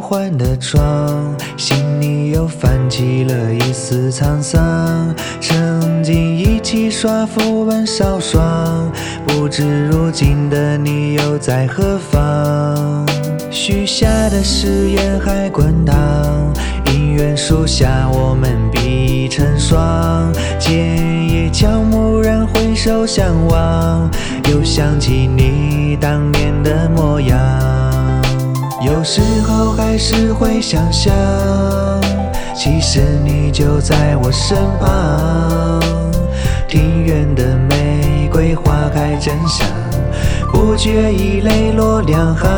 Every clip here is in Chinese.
换的妆，心里又泛起了一丝沧桑。曾经一起耍浮文少爽，不知如今的你又在何方？许下的誓言还滚烫，姻缘树下我们比成双。今夜悄蓦然回首相望，又想起你当年的模样。有时候还是会想象，其实你就在我身旁。庭院的玫瑰花开真香，不觉已泪落两行。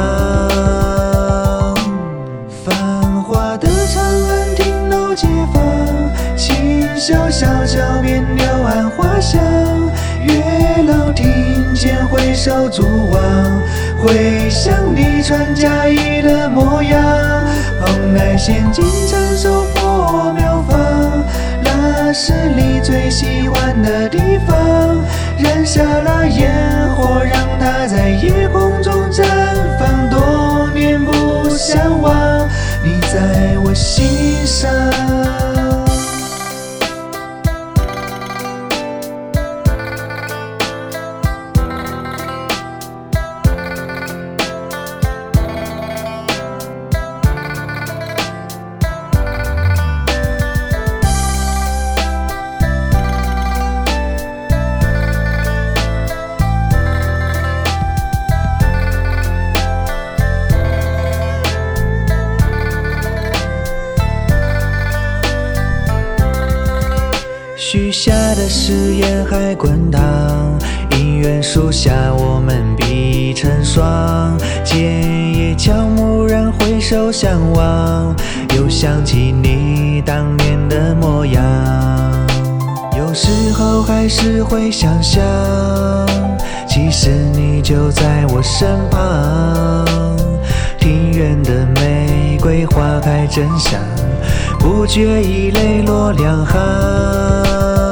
繁华的长安亭楼街坊，琴箫小桥边柳暗花香。月老庭前回首逐望，回想你穿嫁衣的模样。蓬莱仙境长寿佛庙坊，那是你最喜欢的地方。燃下了烟火，让它在夜空中绽放。多年不相忘，你在我心上。许下的誓言还滚烫，姻缘树下我们比成双。今夜悄蓦然回首相望，又想起你当年的模样。有时候还是会想象，其实你就在我身旁。庭院的玫瑰花开真香，不觉已泪落两行。